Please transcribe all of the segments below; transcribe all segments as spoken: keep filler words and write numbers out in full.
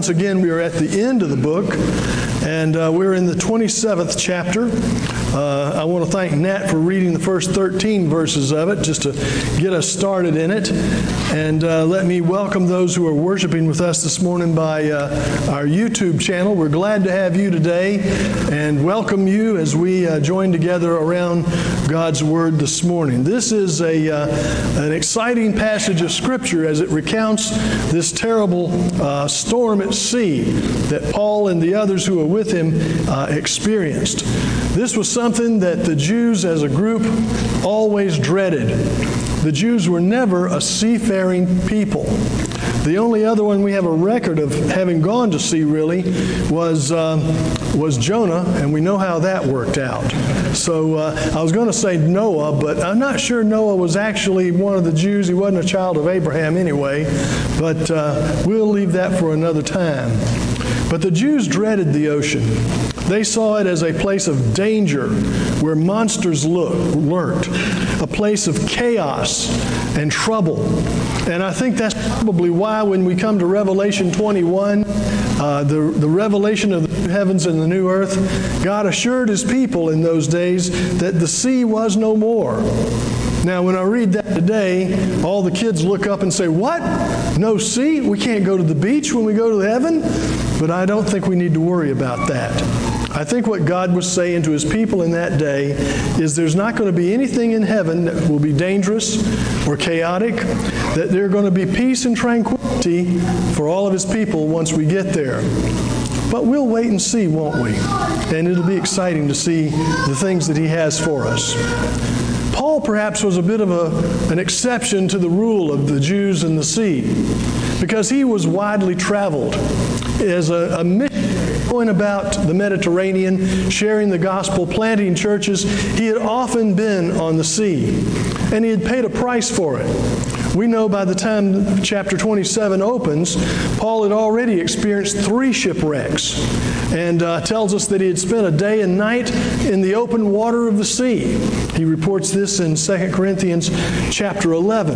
once again, we are at the end of the book, and uh, we're in the twenty-seventh chapter. Uh, I want to thank Nat for reading the first thirteen verses of it, just to get us started in it. And uh, let me welcome those who are worshiping with us this morning by uh, our YouTube channel. We're glad to have you today, and welcome you as we uh, join together around God's Word this morning. This is a uh, an exciting passage of Scripture as it recounts this terrible uh, storm at sea that Paul and the others who were with him uh, experienced. This was something that the Jews as a group always dreaded. The Jews were never a seafaring people. The only other one we have a record of having gone to sea, really, was uh, was Jonah, and we know how that worked out. So uh, I was going to say Noah, but I'm not sure Noah was actually one of the Jews. He wasn't a child of Abraham anyway, but uh, we'll leave that for another time. But the Jews dreaded the ocean. They saw it as a place of danger where monsters lurked, a place of chaos and trouble. And I think that's probably why when we come to Revelation twenty-one, uh, the, the revelation of the new heavens and the new earth, God assured His people in those days that the sea was no more. Now, when I read that today, all the kids look up and say, "What? No sea? We can't go to the beach when we go to heaven?" But I don't think we need to worry about that. I think what God was saying to His people in that day is there's not going to be anything in heaven that will be dangerous or chaotic, that there's going to be peace and tranquility for all of His people once we get there. But we'll wait and see, won't we? And it'll be exciting to see the things that He has for us. Paul perhaps was a bit of a, an exception to the rule of the Jews and the sea, because he was widely traveled as a, a missionary going about the Mediterranean, sharing the gospel, planting churches. He had often been on the sea, and he had paid a price for it. We know by the time chapter twenty-seven opens, Paul had already experienced three shipwrecks, and uh, tells us that he had spent a day and night in the open water of the sea. He reports this in Second Corinthians chapter eleven.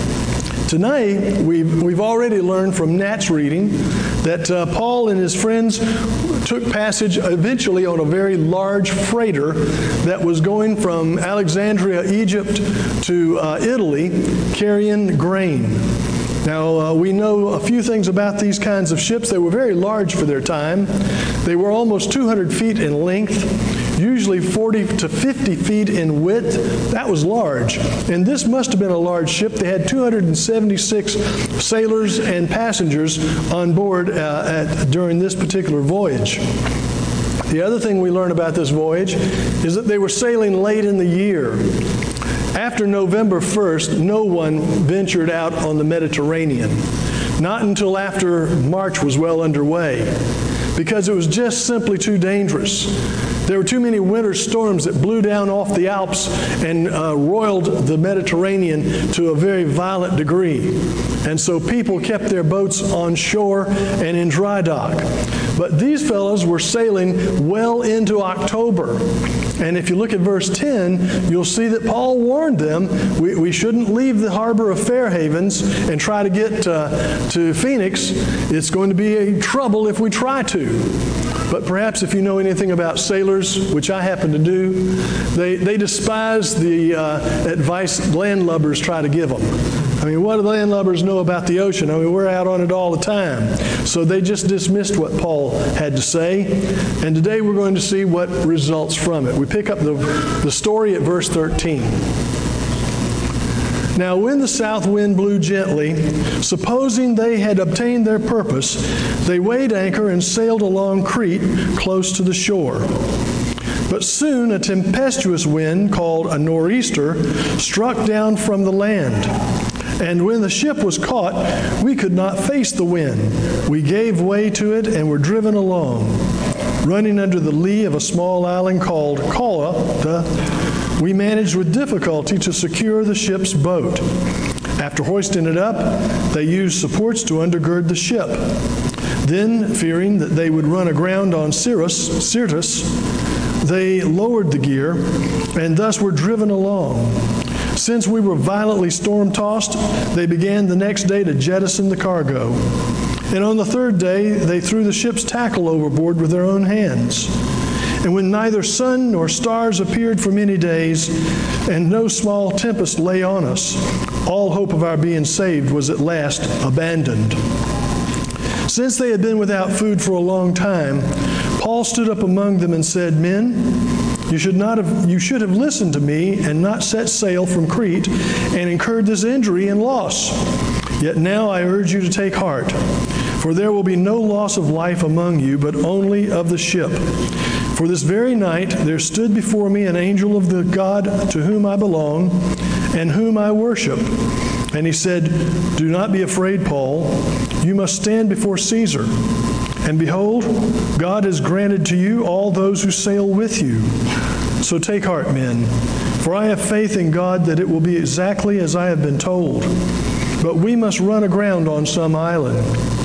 Tonight, we've, we've already learned from Nat's reading that uh, Paul and his friends took passage eventually on a very large freighter that was going from Alexandria, Egypt to uh, Italy, carrying grain. Now, uh, we know a few things about these kinds of ships. They were very large for their time. They were almost two hundred feet in length, usually forty to fifty feet in width. That was large. And this must have been a large ship. They had two hundred seventy-six sailors and passengers on board uh, at, during this particular voyage. The other thing we learn about this voyage is that they were sailing late in the year. After November first, no one ventured out on the Mediterranean. Not until after March was well underway, because it was just simply too dangerous. There were too many winter storms that blew down off the Alps and uh, roiled the Mediterranean to a very violent degree. And so people kept their boats on shore and in dry dock. But these fellows were sailing well into October. And if you look at verse ten, you'll see that Paul warned them, we, we shouldn't leave the harbor of Fair Havens and try to get uh, to Phoenix. It's going to be a trouble if we try to. But perhaps if you know anything about sailors, which I happen to do, they, they despise the uh, advice landlubbers try to give them. I mean, what do landlubbers know about the ocean? I mean, we're out on it all the time. So they just dismissed what Paul had to say. And today we're going to see what results from it. We pick up the, the story at verse thirteen. Now when the south wind blew gently, supposing they had obtained their purpose, they weighed anchor and sailed along Crete close to the shore. But soon a tempestuous wind called a nor'easter struck down from the land. And when the ship was caught, we could not face the wind. We gave way to it and were driven along. Running under the lee of a small island called Cauda, we managed with difficulty to secure the ship's boat. After hoisting it up, they used supports to undergird the ship. Then, fearing that they would run aground on Syrtis, Syrtis, they lowered the gear and thus were driven along. Since we were violently storm-tossed, they began the next day to jettison the cargo. And on the third day they threw the ship's tackle overboard with their own hands. And when neither sun nor stars appeared for many days, and no small tempest lay on us, all hope of our being saved was at last abandoned. Since they had been without food for a long time, Paul stood up among them and said, "Men, you should not have, you should have listened to me and not set sail from Crete and incurred this injury and loss. Yet now I urge you to take heart, for there will be no loss of life among you, but only of the ship. For this very night there stood before me an angel of the God to whom I belong and whom I worship. And he said, 'Do not be afraid, Paul. You must stand before Caesar. And behold, God has granted to you all those who sail with you. So take heart, men, for I have faith in God that it will be exactly as I have been told. But we must run aground on some island.'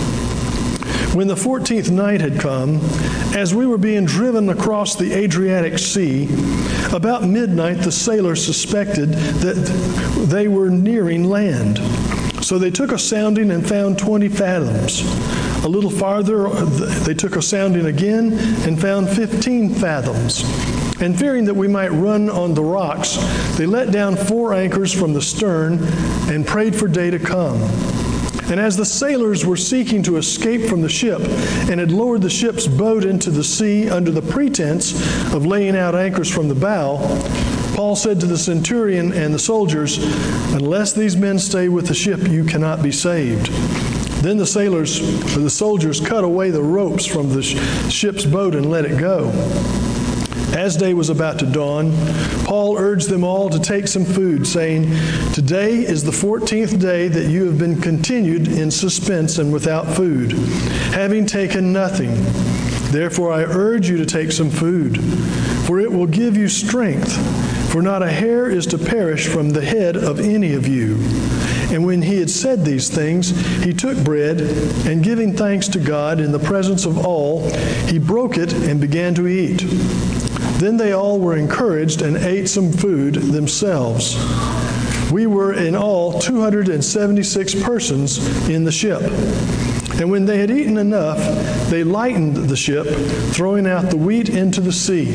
When the fourteenth night had come, as we were being driven across the Adriatic Sea, about midnight the sailors suspected that they were nearing land. So they took a sounding and found twenty fathoms. A little farther they took a sounding again and found fifteen fathoms. And fearing that we might run on the rocks, they let down four anchors from the stern and prayed for day to come. And as the sailors were seeking to escape from the ship and had lowered the ship's boat into the sea under the pretense of laying out anchors from the bow, Paul said to the centurion and the soldiers, 'Unless these men stay with the ship, you cannot be saved.' Then the sailors, or the soldiers, cut away the ropes from the ship's boat and let it go. As day was about to dawn, Paul urged them all to take some food, saying, 'Today is the fourteenth day that you have been continued in suspense and without food, having taken nothing. Therefore I urge you to take some food, for it will give you strength, for not a hair is to perish from the head of any of you.' And when he had said these things, he took bread, and giving thanks to God in the presence of all, he broke it and began to eat. Then they all were encouraged and ate some food themselves. We were in all two hundred seventy-six persons in the ship. And when they had eaten enough, they lightened the ship, throwing out the wheat into the sea.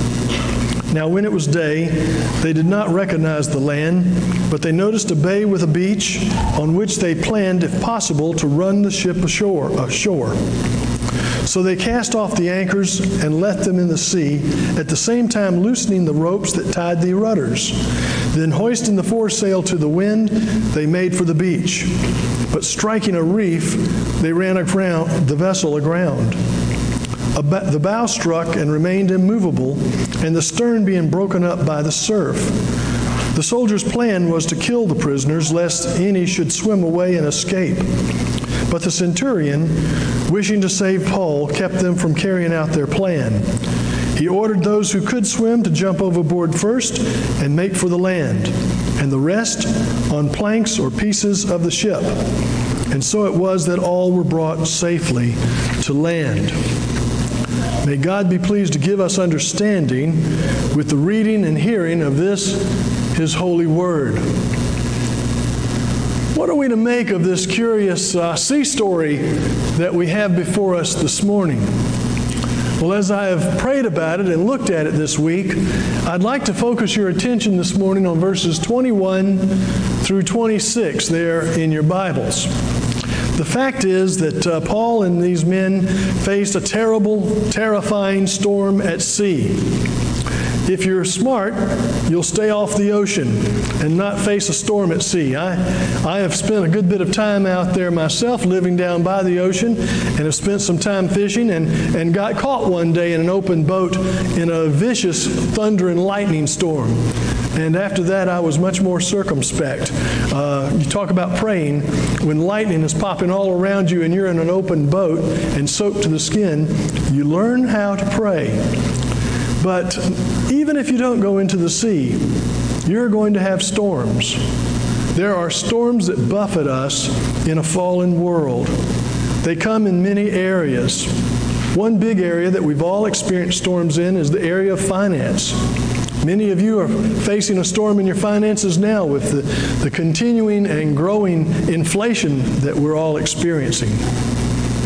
Now when it was day, they did not recognize the land, but they noticed a bay with a beach, on which they planned, if possible, to run the ship ashore. ashore. So they cast off the anchors and left them in the sea, at the same time loosening the ropes that tied the rudders. Then hoisting the foresail to the wind, they made for the beach. But striking a reef, they ran aground, the vessel aground. The bow struck and remained immovable, and the stern being broken up by the surf. The soldiers' plan was to kill the prisoners, lest any should swim away and escape. But the centurion, wishing to save Paul, kept them from carrying out their plan. He ordered those who could swim to jump overboard first and make for the land, and the rest on planks or pieces of the ship. And so it was that all were brought safely to land. May God be pleased to give us understanding with the reading and hearing of this, His holy word. What are we to make of this curious uh, sea story that we have before us this morning? Well, as I have prayed about it and looked at it this week, I'd like to focus your attention this morning on verses twenty-one through twenty-six there in your Bibles. The fact is that uh, Paul and these men faced a terrible, terrifying storm at sea. If you're smart, you'll stay off the ocean and not face a storm at sea. I, I have spent a good bit of time out there myself, living down by the ocean, and have spent some time fishing and, and got caught one day in an open boat in a vicious thunder and lightning storm. And after that, I was much more circumspect. Uh, you talk about praying. When lightning is popping all around you and you're in an open boat and soaked to the skin, you learn how to pray. But even if you don't go into the sea, you're going to have storms. There are storms that buffet us in a fallen world. They come in many areas. One big area that we've all experienced storms in is the area of finance. Many of you are facing a storm in your finances now with the, the continuing and growing inflation that we're all experiencing.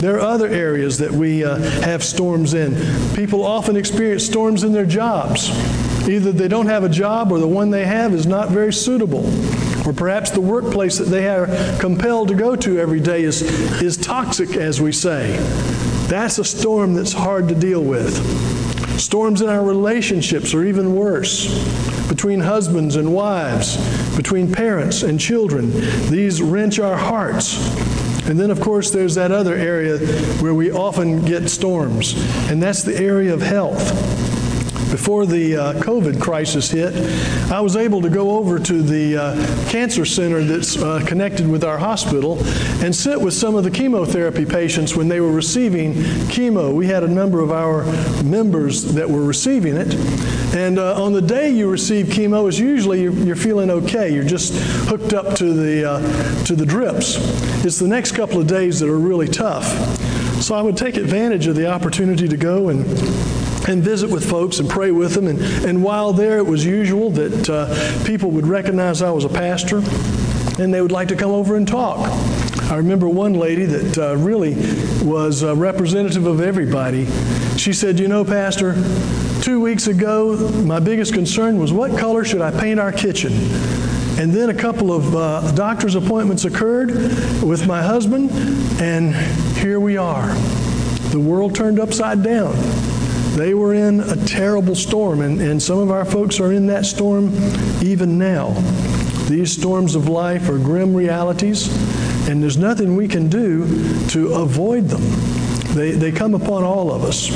There are other areas that we uh, have storms in. People often experience storms in their jobs. Either they don't have a job or the one they have is not very suitable. Or perhaps the workplace that they are compelled to go to every day is, is toxic, as we say. That's a storm that's hard to deal with. Storms in our relationships are even worse. Between husbands and wives, between parents and children, these wrench our hearts. And then, of course, there's that other area where we often get storms, and that's the area of health. Before the uh, COVID crisis hit, I was able to go over to the uh, cancer center that's uh, connected with our hospital and sit with some of the chemotherapy patients when they were receiving chemo. We had a number of our members that were receiving it. And uh, on the day you receive chemo is usually you're, you're feeling okay. You're just hooked up to the, uh, to the drips. It's the next couple of days that are really tough. So I would take advantage of the opportunity to go and and visit with folks and pray with them. And, and while there, it was usual that uh, people would recognize I was a pastor, and they would like to come over and talk. I remember one lady that uh, really was uh, representative of everybody. She said, "You know, Pastor, two weeks ago, my biggest concern was what color should I paint our kitchen? And then a couple of uh, doctor's appointments occurred with my husband, and here we are. The world turned upside down." They were in a terrible storm, and, and some of our folks are in that storm even now. These storms of life are grim realities, and there's nothing we can do to avoid them. They, they come upon all of us.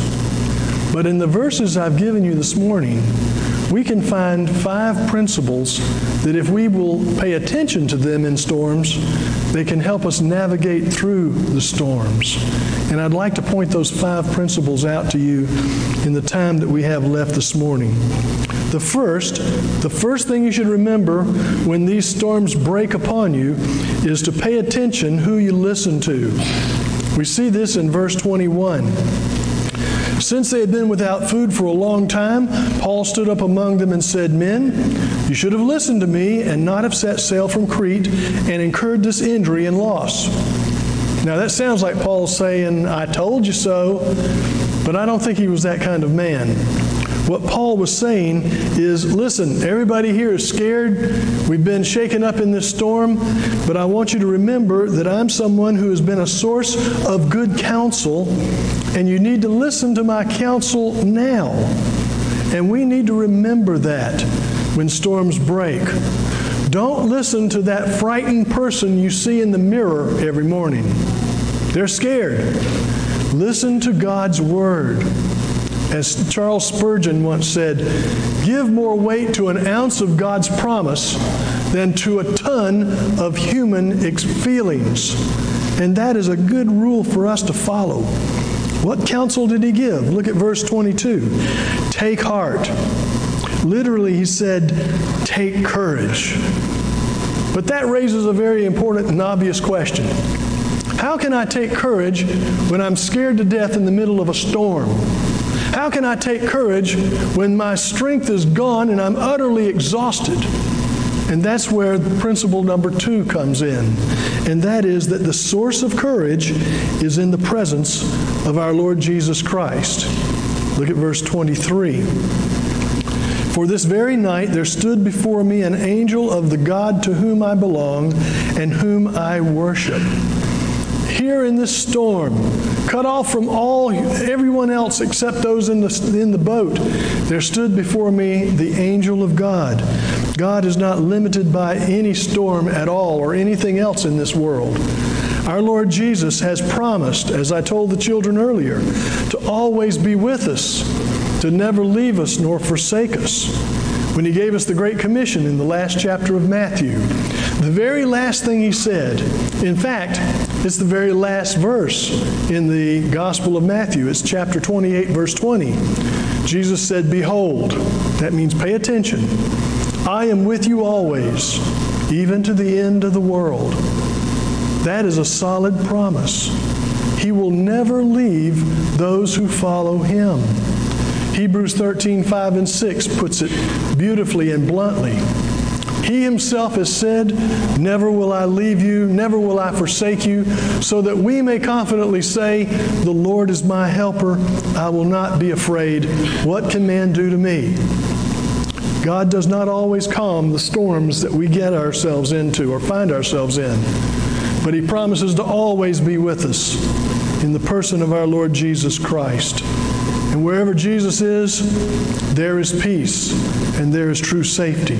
But in the verses I've given you this morning, we can find five principles that if we will pay attention to them in storms, they can help us navigate through the storms. And I'd like to point those five principles out to you in the time that we have left this morning. The first, the first thing you should remember when these storms break upon you is to pay attention who you listen to. We see this in verse twenty-one. Since they had been without food for a long time, Paul stood up among them and said, "Men, you should have listened to me and not have set sail from Crete and incurred this injury and loss." Now that sounds like Paul saying, "I told you so," but I don't think he was that kind of man. What Paul was saying is, listen, everybody here is scared. We've been shaken up in this storm, but I want you to remember that I'm someone who has been a source of good counsel, and you need to listen to my counsel now. And we need to remember that when storms break. Don't listen to that frightened person you see in the mirror every morning. They're scared. Listen to God's Word. As Charles Spurgeon once said, "Give more weight to an ounce of God's promise than to a ton of human feelings." And that is a good rule for us to follow. What counsel did he give? Look at verse twenty-two. Take heart. Literally, he said, take courage. But that raises a very important and obvious question. How can I take courage when I'm scared to death in the middle of a storm? How can I take courage when my strength is gone and I'm utterly exhausted? And that's where principle number two comes in. And that is that the source of courage is in the presence of our Lord Jesus Christ. Look at verse twenty-three. For this very night there stood before me an angel of the God to whom I belong and whom I worship. Here in this storm, cut off from all everyone else except those in the, in the boat, there stood before me the angel of God. God is not limited by any storm at all or anything else in this world. Our Lord Jesus has promised, as I told the children earlier, to always be with us, to never leave us nor forsake us. When He gave us the Great Commission in the last chapter of Matthew, the very last thing He said, in fact, it's the very last verse in the Gospel of Matthew. It's chapter twenty-eight, verse twenty. Jesus said, "Behold," that means pay attention, "I am with you always, even to the end of the world." That is a solid promise. He will never leave those who follow Him. Hebrews thirteen, five and six puts it beautifully and bluntly. He himself has said, "Never will I leave you, never will I forsake you," so that we may confidently say, "The Lord is my helper. I will not be afraid. What can man do to me?" God does not always calm the storms that we get ourselves into or find ourselves in, but He promises to always be with us in the person of our Lord Jesus Christ. And wherever Jesus is, there is peace and there is true safety.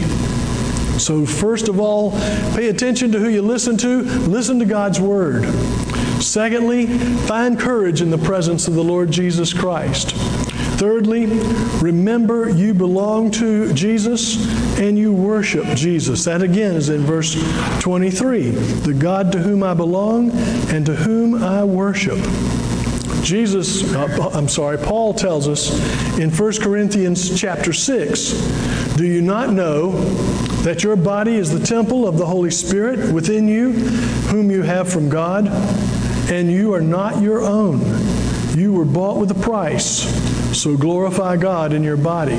So first of all, pay attention to who you listen to. Listen to God's Word. Secondly, find courage in the presence of the Lord Jesus Christ. Thirdly, remember you belong to Jesus and you worship Jesus. That again is in verse twenty-three. The God to whom I belong and to whom I worship. Jesus, uh, I'm sorry, Paul tells us in First Corinthians chapter six, "Do you not know that your body is the temple of the Holy Spirit within you, whom you have from God? And you are not your own. You were bought with a price. So glorify God in your body."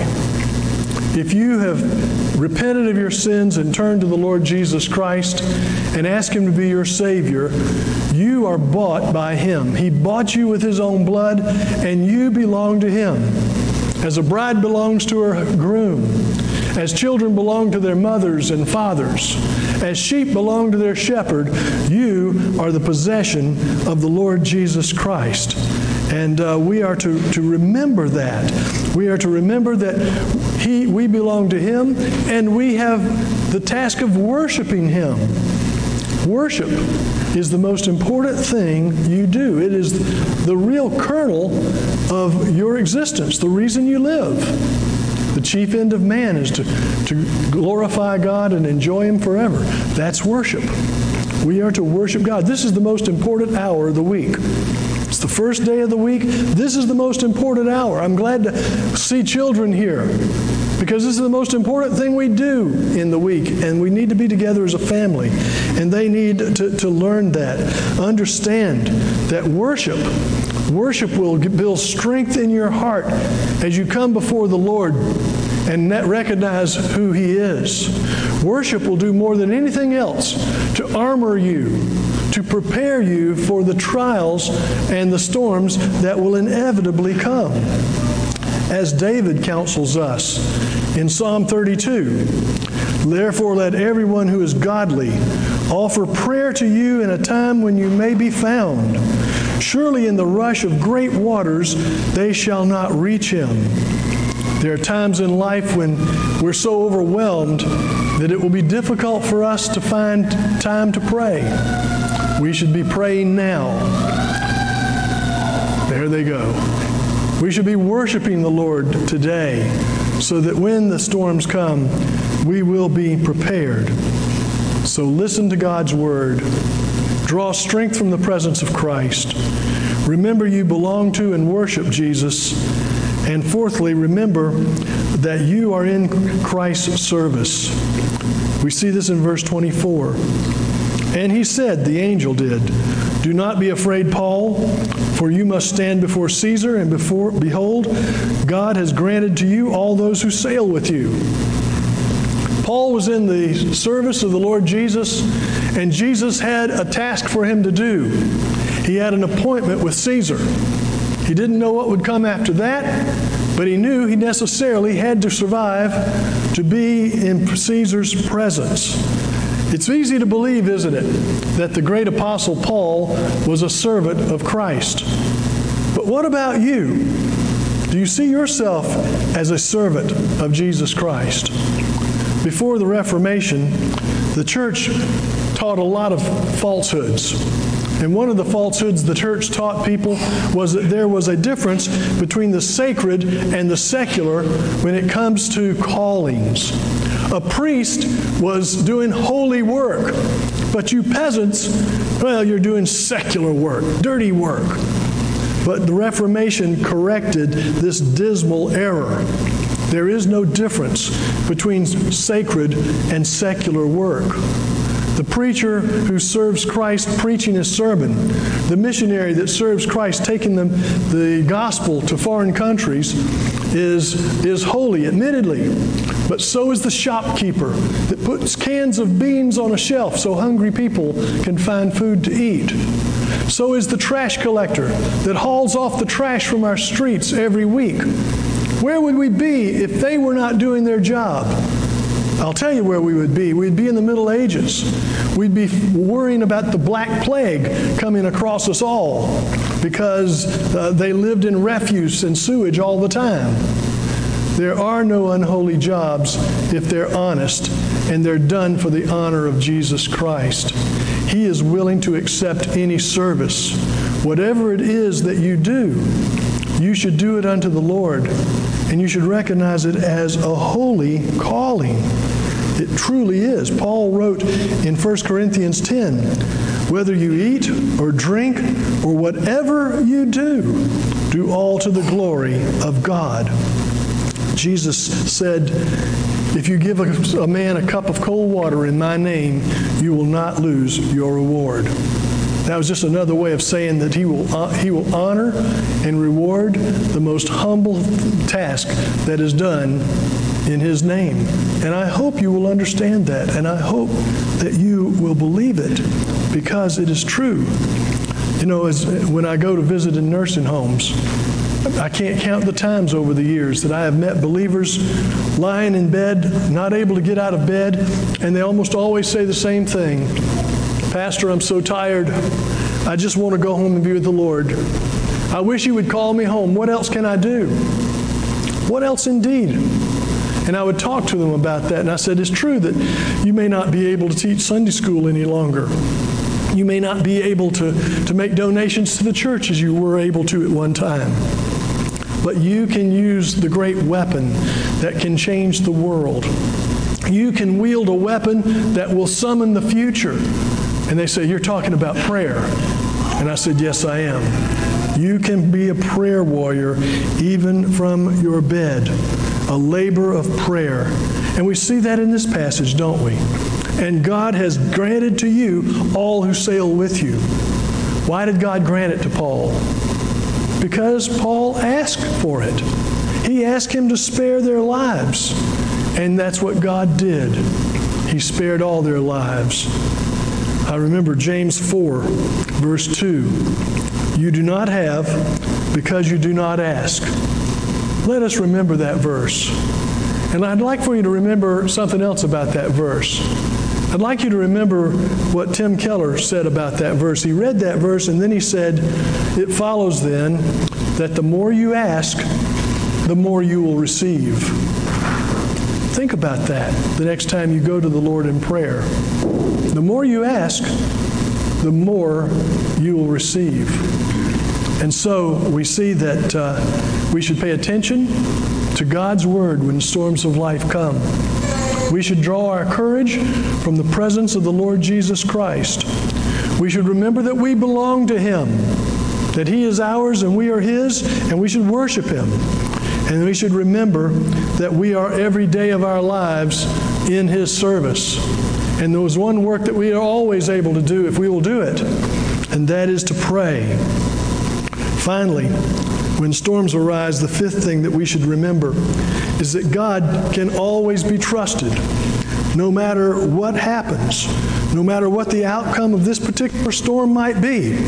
If you have repented of your sins and turned to the Lord Jesus Christ and asked Him to be your Savior, you are bought by Him. He bought you with His own blood, and you belong to Him. As a bride belongs to her groom, as children belong to their mothers and fathers, as sheep belong to their shepherd, you are the possession of the Lord Jesus Christ. And uh, we are to, to remember that. We are to remember that he, we belong to Him, and we have the task of worshiping Him. Worship is the most important thing you do. It is the real kernel of your existence, the reason you live. The chief end of man is to, to glorify God and enjoy Him forever. That's worship. We are to worship God. This is the most important hour of the week. It's the first day of the week. This is the most important hour. I'm glad to see children here because this is the most important thing we do in the week, and we need to be together as a family, and they need to, to learn that. Understand that worship, worship will build strength in your heart as you come before the Lord and recognize who He is. Worship will do more than anything else to armor you, to prepare you for the trials and the storms that will inevitably come. As David counsels us in Psalm thirty-two, "Therefore let everyone who is godly offer prayer to you in a time when you may be found. Surely in the rush of great waters they shall not reach him." There are times in life when we're so overwhelmed that it will be difficult for us to find time to pray. We should be praying now. There they go. We should be worshiping the Lord today so that when the storms come, we will be prepared. So listen to God's Word. Draw strength from the presence of Christ. Remember you belong to and worship Jesus. And fourthly, remember that you are in Christ's service. We see this in verse twenty-four. "And he said," the angel did, "Do not be afraid, Paul, for you must stand before Caesar, and before, behold, God has granted to you all those who sail with you." Paul was in the service of the Lord Jesus, and Jesus had a task for him to do. He had an appointment with Caesar. He didn't know what would come after that, but he knew he necessarily had to survive to be in Caesar's presence. It's easy to believe, isn't it, that the great apostle Paul was a servant of Christ. But what about you? Do you see yourself as a servant of Jesus Christ? Before the Reformation, the church taught a lot of falsehoods. And one of the falsehoods the church taught people was that there was a difference between the sacred and the secular when it comes to callings. A priest was doing holy work, but you peasants, well, you're doing secular work, dirty work. But the Reformation corrected this dismal error. There is no difference between sacred and secular work. The preacher who serves Christ preaching his sermon, the missionary that serves Christ taking them the gospel to foreign countries is, is holy, admittedly. but so is the shopkeeper that puts cans of beans on a shelf so hungry people can find food to eat. So is the trash collector that hauls off the trash from our streets every week. Where would we be if they were not doing their job? I'll tell you where we would be. We'd be in the Middle Ages. We'd be worrying about the Black Plague coming across us all because uh, they lived in refuse and sewage all the time. There are no unholy jobs if they're honest and they're done for the honor of Jesus Christ. He is willing to accept any service. Whatever it is that you do, you should do it unto the Lord, and you should recognize it as a holy calling. It truly is. Paul wrote in First Corinthians ten, whether you eat or drink or whatever you do, do all to the glory of God. Jesus said, if you give a, a man a cup of cold water in my name, you will not lose your reward. That was just another way of saying that he will, uh, he will honor and reward the most humble task that is done in his name. And I hope you will understand that, and I hope that you will believe it, because it is true. You know, as when I go to visit in nursing homes, I can't count the times over the years that I have met believers lying in bed, not able to get out of bed, and they almost always say the same thing. Pastor, I'm so tired. I just want to go home and be with the Lord. I wish you would call me home. What else can I do? What else indeed? And I would talk to them about that. And I said, it's true that you may not be able to teach Sunday school any longer. You may not be able to, to make donations to the church as you were able to at one time. But you can use the great weapon that can change the world. You can wield a weapon that will summon the future. And they say, you're talking about prayer. And I said, yes, I am. You can be a prayer warrior even from your bed, a labor of prayer. And we see that in this passage, don't we? And God has granted to you all who sail with you. Why did God grant it to Paul? Because Paul asked for it. He asked him to spare their lives. And that's what God did. He spared all their lives. I remember James four, verse two. You do not have because you do not ask. Let us remember that verse. And I'd like for you to remember something else about that verse. I'd like you to remember what Tim Keller said about that verse. He read that verse and then he said, it follows then that the more you ask, the more you will receive. Think about that the next time you go to the Lord in prayer. The more you ask, the more you will receive. And so we see that uh, we should pay attention to God's Word when storms of life come. We should draw our courage from the presence of the Lord Jesus Christ. We should remember that we belong to Him, that He is ours and we are His, and we should worship Him. And we should remember that we are every day of our lives in His service. And there was one work that we are always able to do if we will do it, and that is to pray. Finally, when storms arise, the fifth thing that we should remember is that God can always be trusted. No matter what happens, no matter what the outcome of this particular storm might be,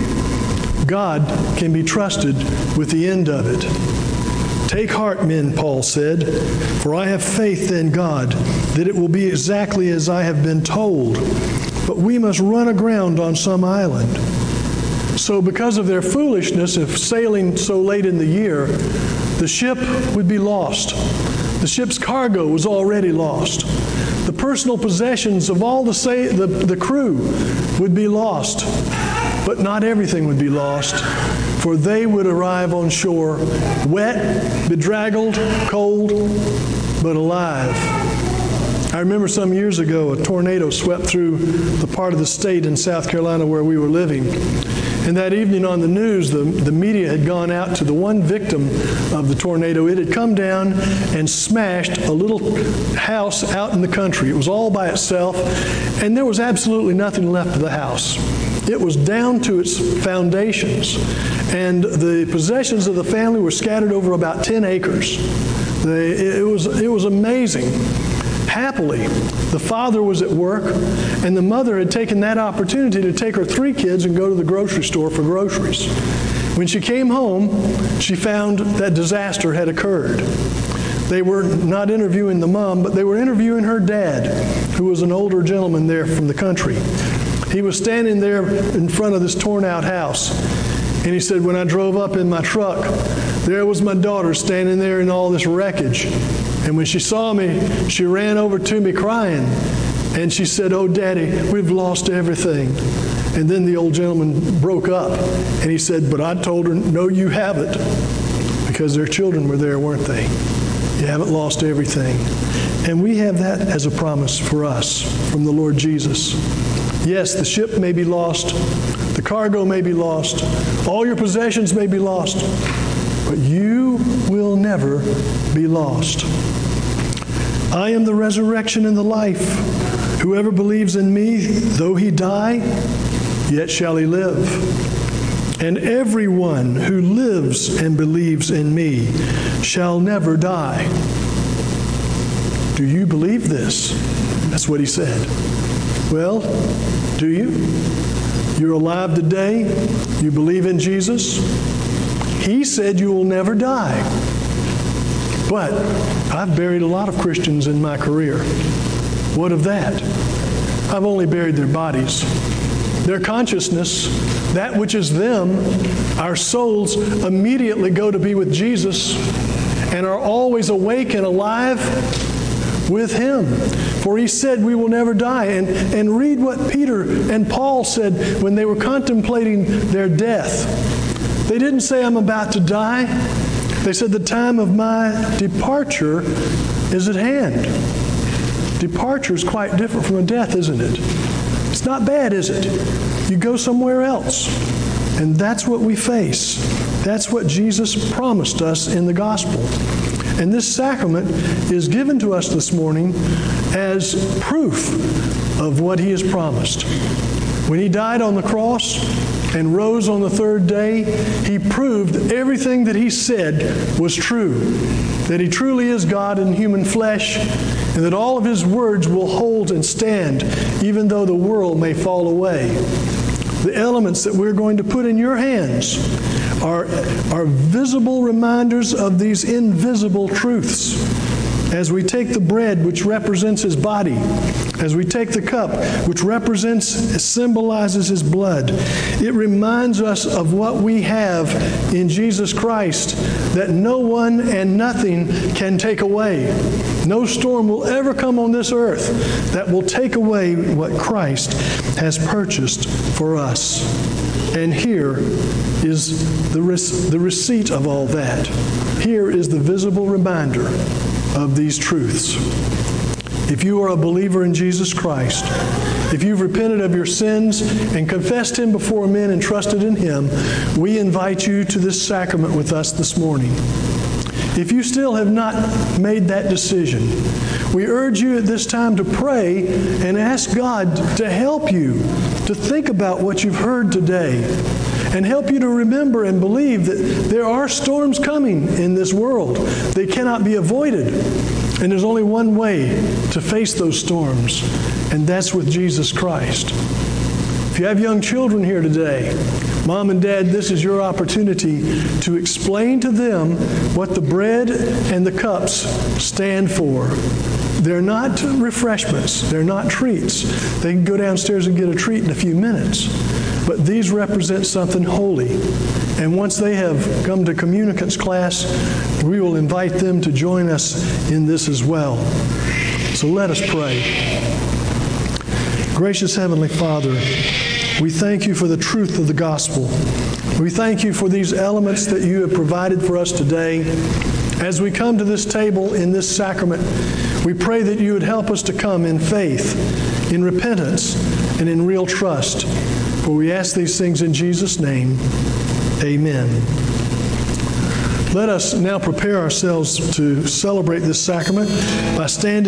God can be trusted with the end of it. Take heart, men, Paul said, for I have faith in God that it will be exactly as I have been told. But we must run aground on some island. So because of their foolishness of sailing so late in the year, the ship would be lost. The ship's cargo was already lost. The personal possessions of all the, sa- the, the crew would be lost. But not everything would be lost, for they would arrive on shore wet, bedraggled, cold, but alive. I remember some years ago a tornado swept through the part of the state in South Carolina where we were living. And that evening on the news, the, the media had gone out to the one victim of the tornado. It had come down and smashed a little house out in the country. It was all by itself, and there was absolutely nothing left of the house. It was down to its foundations, and the possessions of the family were scattered over about ten acres. They, it was, it was amazing. happily. The father was at work, and the mother had taken that opportunity to take her three kids and go to the grocery store for groceries. When she came home, she found that disaster had occurred. They were not interviewing the mom, but they were interviewing her dad, who was an older gentleman there from the country. He was standing there in front of this torn-out house, and he said, when I drove up in my truck, there was my daughter standing there in all this wreckage. And when she saw me, she ran over to me crying, and she said, "Oh, Daddy, we've lost everything." And then the old gentleman broke up, and he said, "But I told her, no, you haven't," because their children were there, weren't they? You haven't lost everything. And we have that as a promise for us from the Lord Jesus. Yes, the ship may be lost, the cargo may be lost, all your possessions may be lost, but you will never be lost. I am the resurrection and the life. Whoever believes in me, though he die, yet shall he live. And everyone who lives and believes in me shall never die. Do you believe this? That's what he said. Well, do you? You're alive today. You believe in Jesus. He said you will never die. But I've buried a lot of Christians in my career. What of that? I've only buried their bodies. Their consciousness, that which is them, our souls immediately go to be with Jesus and are always awake and alive with Him. For He said we will never die. And, and read what Peter and Paul said when they were contemplating their death. They didn't say, "I'm about to die." They said, "The time of my departure is at hand." Departure is quite different from a death, isn't it? It's not bad, is it? You go somewhere else. And that's what we face. That's what Jesus promised us in the gospel. And this sacrament is given to us this morning as proof of what He has promised. When He died on the cross and rose on the third day, He proved everything that He said was true. That He truly is God in human flesh, and that all of His words will hold and stand, even though the world may fall away. The elements that we're going to put in your hands are, are visible reminders of these invisible truths. As we take the bread, which represents His body, as we take the cup, which represents, symbolizes His blood, it reminds us of what we have in Jesus Christ that no one and nothing can take away. No storm will ever come on this earth that will take away what Christ has purchased for us. And here is the, rec- the receipt of all that. Here is the visible reminder of these truths. If you are a believer in Jesus Christ, if you've repented of your sins and confessed Him before men and trusted in Him, we invite you to this sacrament with us this morning. If you still have not made that decision, we urge you at this time to pray and ask God to help you to think about what you've heard today and help you to remember and believe that there are storms coming in this world. They cannot be avoided. And there's only one way to face those storms, and that's with Jesus Christ. If you have young children here today, Mom and Dad, this is your opportunity to explain to them what the bread and the cups stand for. They're not refreshments. They're not treats. They can go downstairs and get a treat in a few minutes. But these represent something holy. And once they have come to communicants class, we will invite them to join us in this as well. So let us pray. Gracious Heavenly Father, we thank You for the truth of the gospel. We thank You for these elements that You have provided for us today. As we come to this table in this sacrament, we pray that You would help us to come in faith, in repentance, and in real trust. For we ask these things in Jesus' name. Amen. Let us now prepare ourselves to celebrate this sacrament by standing